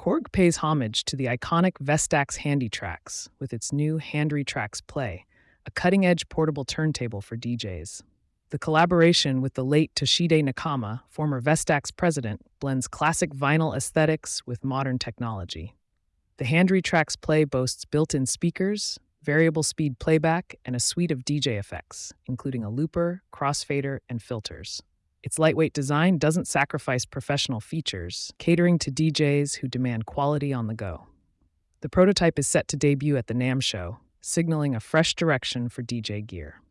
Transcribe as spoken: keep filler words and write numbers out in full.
Korg pays homage to the iconic Vestax Handytrax with its new Handytrax Play, a cutting-edge portable turntable for D Js. The collaboration with the late Toshide Nakama, former Vestax president, blends classic vinyl aesthetics with modern technology. The Handytrax Play boasts built-in speakers, variable speed playback, and a suite of D J effects, including a looper, crossfader, and filters. Its lightweight design doesn't sacrifice professional features, catering to D Js who demand quality on the go. The prototype is set to debut at the NAMM show, signaling a fresh direction for D J gear.